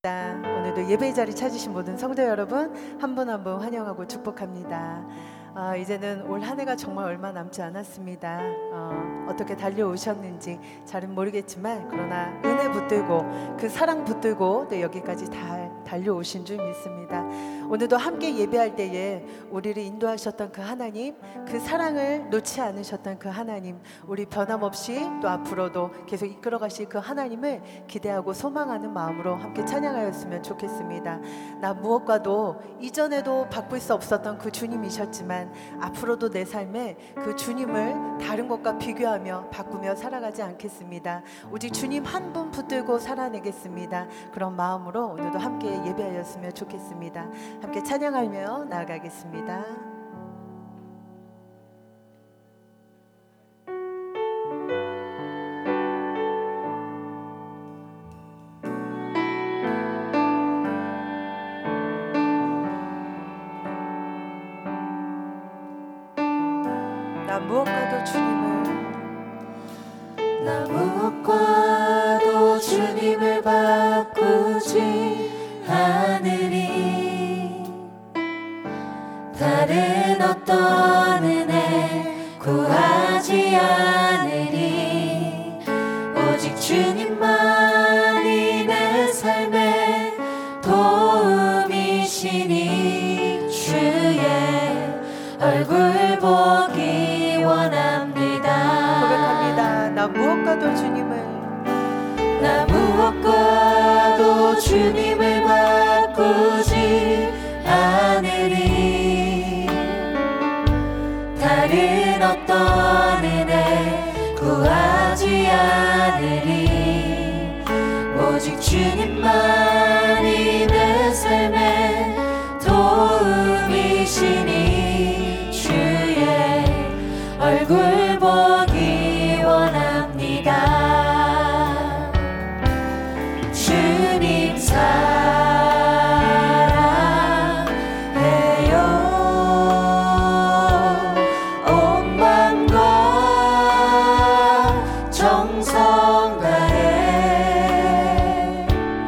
오늘도 예배의 자리 찾으신 모든 성도 여러분 한 분 한 분 환영하고 축복합니다. 이제는 올 한 해가 정말 얼마 남지 않았습니다. 어떻게 달려오셨는지 잘은 모르겠지만 그러나 은혜 붙들고 그 사랑 붙들고 또 여기까지 달려오신 줄 믿습니다. 오늘도 함께 예배할 때에 우리를 인도하셨던 그 하나님, 그 사랑을 놓지 않으셨던 그 하나님, 우리 변함없이 또 앞으로도 계속 이끌어 가실 그 하나님을 기대하고 소망하는 마음으로 함께 찬양하였으면 좋겠습니다. 나 무엇과도 이전에도 바꿀 수 없었던 그 주님이셨지만 앞으로도 내 삶에 그 주님을 다른 것과 비교하며 바꾸며 살아가지 않겠습니다. 오직 주님 한 분 붙들고 살아내겠습니다. 그런 마음으로 오늘도 함께 예배하였으면 좋겠습니다. 함께 찬양하며 나아가겠습니다. 나 무엇과도 주님을 바꾸지 않으리. 다른 어떤 은혜 구하지 않으리. 오직 주님만이 내 삶의 도움이시니 주의 얼굴 보기 원합니다. 고백합니다. 나 무엇과도 주님을 바꾸지 않으리. 다른 어떤 은혜 구하지 않으리. 오직 주님만이 내 삶의 도움이시니 주의 얼굴 보기 원합니다. 주님 사랑해요. 온 맘과 정성 다해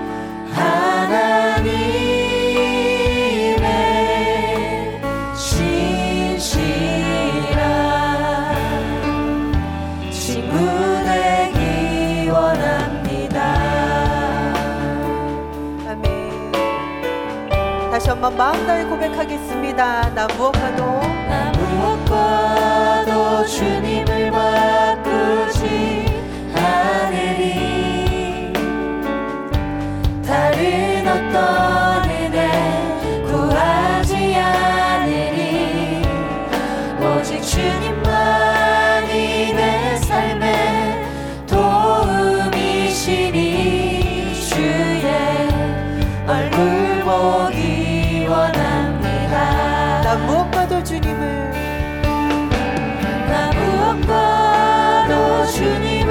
하나님의 신실한 친구 되기 원합니다. 다시 한번 마음 다해 고백하겠습니다. 나 무엇과도 주님을 바꾸지 않으리. 다른 어떤 은혜 구하지 않으리. 오직 주님만이 내 삶의 도움이시니 주의 얼굴 보기 원합니다. 나 무엇과도 주님을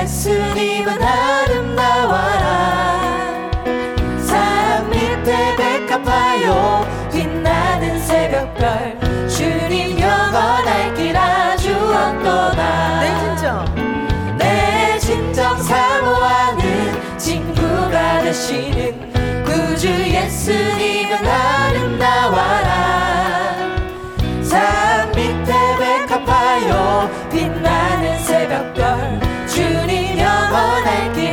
예수님은 아름다워라. 산 밑에 백합화요 빛나는 새벽별 주님 영원할 길 아주었도다. 내 진정 사모하는 친구가 되시는 구주 예수님은 아름다워라. 산 밑에 백합화요 빛나는 새벽별 주님 영원할 길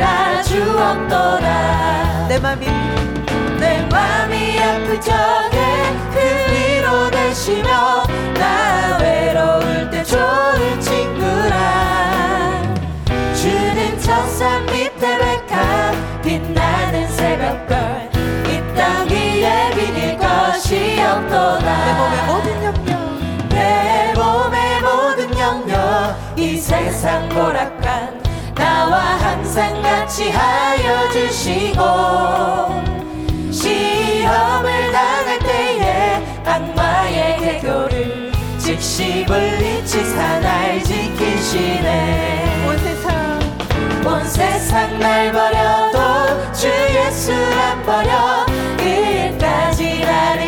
아주었도다. 내 맘이 아플 적에 그 위로 되시며 나 외로울 때 좋은 친구라. 주는 저 산 밑에 백합 빛나는 새벽별 이 땅 위에 비길 것이 없도다. 내 몸의 모든 염려 이 세상 고락한 나와 항상 같이 하여 주시고 시험을 당할 때에 악마의 개교를 즉시 물리치사 날 지키시네. 온 세상 날 버려도 주 예수 안 버려 끝까지 나를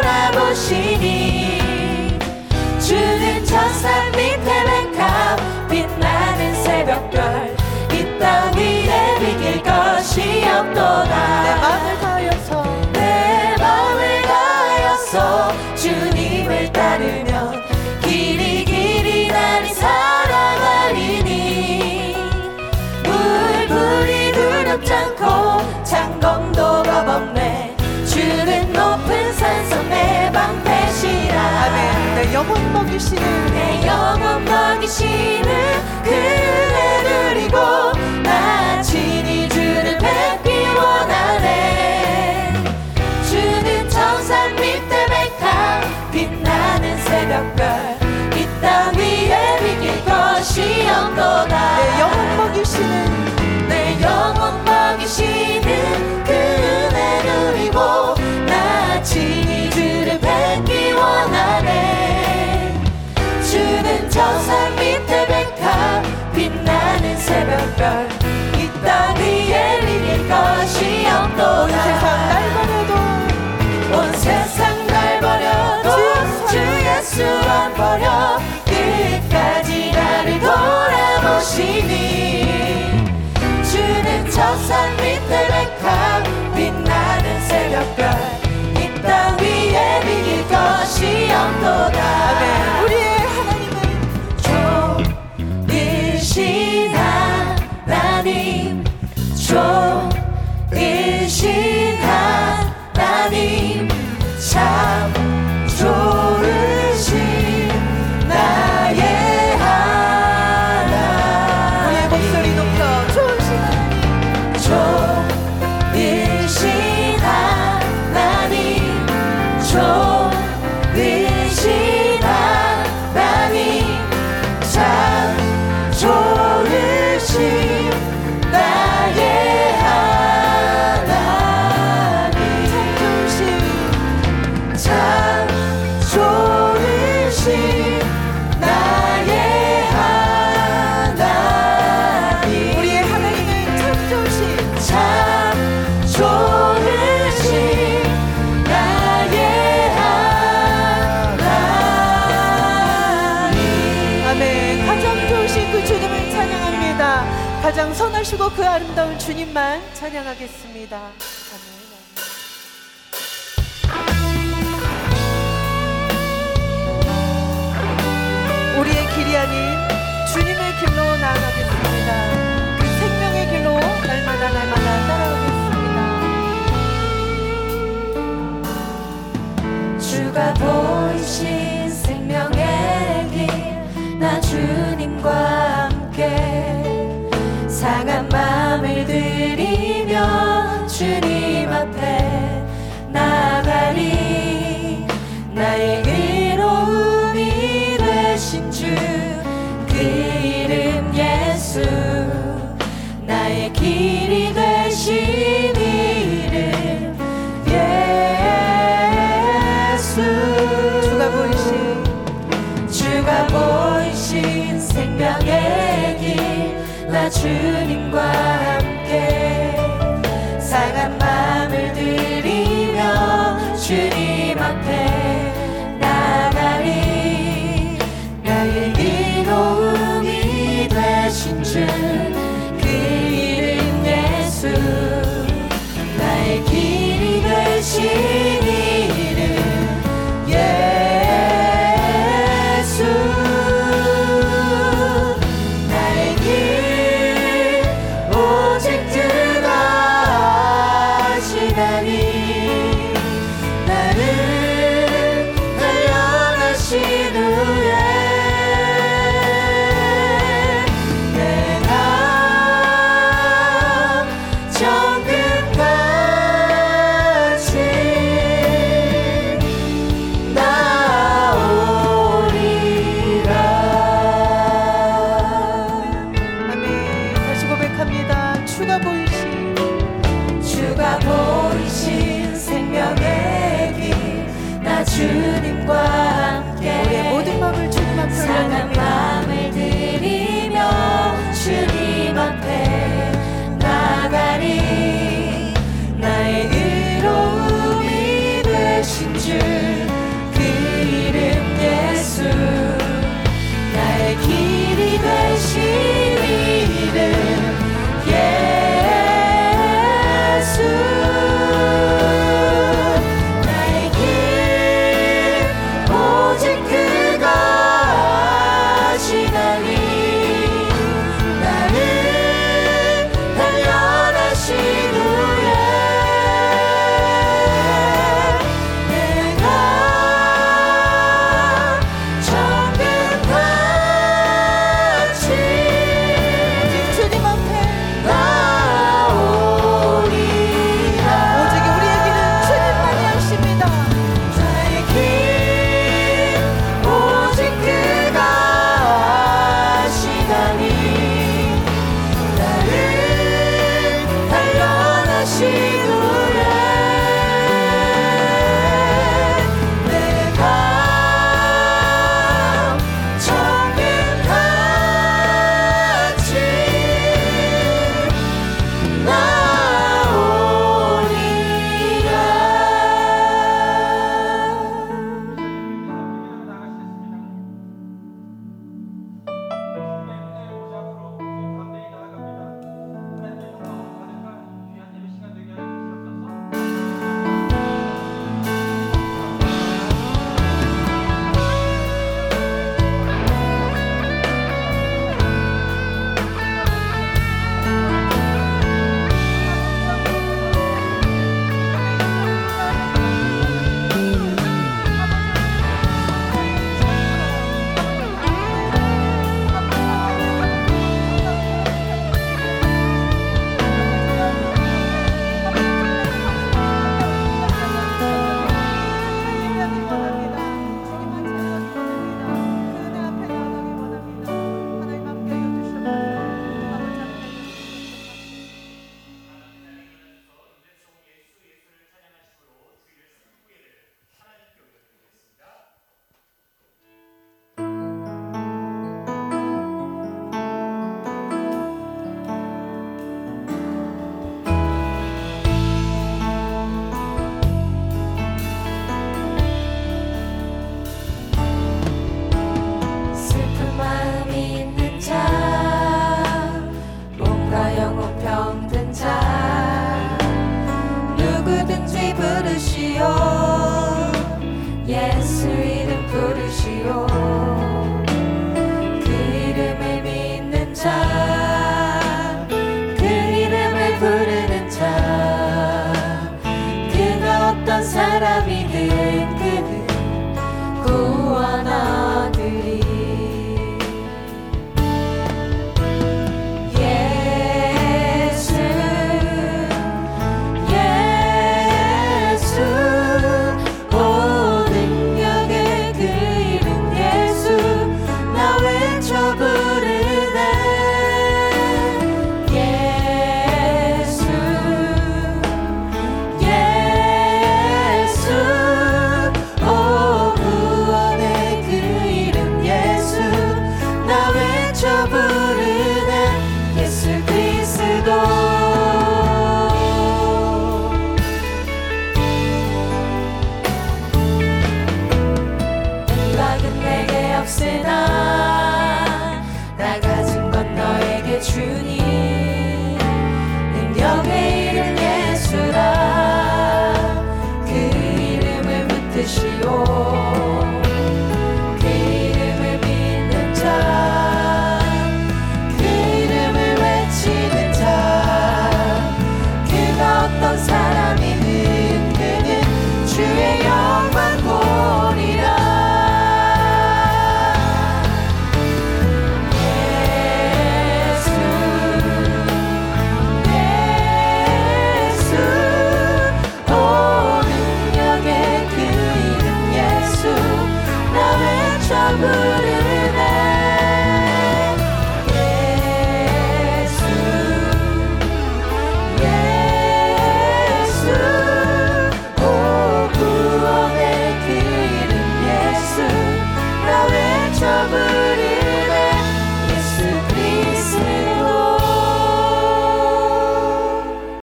돌아보시니. 주는 저 산 밑에 백합 빛나는 새벽별 이 땅 위에 비길 것이 없도다. 내 마음을 다하여서 주님을 따르면 길이 나를 사랑하리니. 물불이 두렵지 않고 창검도 겁없네. 주는 높은 산성 내 방패시라. 아멘. 내 영혼 먹이시는 그 은혜 누리고 나 친히 주를 뵙기 원하네. 주는 저 산 밑에 백합 빛나는 새벽별 이 땅 위에 비길 것이 없도다. 내 영혼 먹이시는 그 은혜 누리고 나 친히 주를 뵙기 원하네. 주는 저 산 밑에 백합 빛나는 새벽별 이 땅 위에 비길 것이 없도다. 온 세상 날 버려도 주 예수 안 버려 끝까지 나를 돌아보시니. 주는 저 산 밑에 백합 빛나는 새벽별 이 땅 위에 비길 것이 없도다. 아멘. 우리의 좋으신 하나님 좋으신 하나님 참 좋으신 나의 하나님. 우리의 목소리 높여 좋으신 하나님 좋으신 하나님 참 좋으신 나의 하나님. 참 좋으신 나의 하나님. 우리의 하나님은 참 좋으신 참 좋으신 나의 하나님. 아멘. 가장 좋으신 그 주님을 찬양합니다. 가장 선하시고 그 아름다운 주님만 찬양하겠습니다. 아멘. 우리의 길이 아닌 주님의 길로 나아가겠습니다. 그 생명의 길로 날마다 따라가겠습니다. 주가 보이신 생명의 길 나 주님과 함께 상한 마음을 들이며 주님 앞에 나가리. 나의 의로움이 되신 주 그 이름 예수 나의 길이 되신 이름 예수. 주가 보이신 생명의 길 나 주님과 함께 상한 마음을 들이며 주님 앞에 나가리. 나의 이로움이 되신 주 그 이름 예수, 나의 길이 되신 이름 예수. 나의 길 오직 들어가시나니 나를 단련하신 후에 내가 정금같이 나오리라. 아멘. 다시 고백합니다. 주가 보이신 생명의 길, 나 주님과 함께 우리의 모든 마음을 주님 앞에 상한 올려드립니다. 마음을 들이며 주님 앞에 나가리. 나의 의로움이 되신 주 그 이름 예수, 나의 길이 되신 이름 예수. 나의 길 오직 그가 하시나니 나를 단련하신 후에 내가 없으나 나 가진 건 너에게 주니 능력의 이름 예수라 그 이름을 붙드시오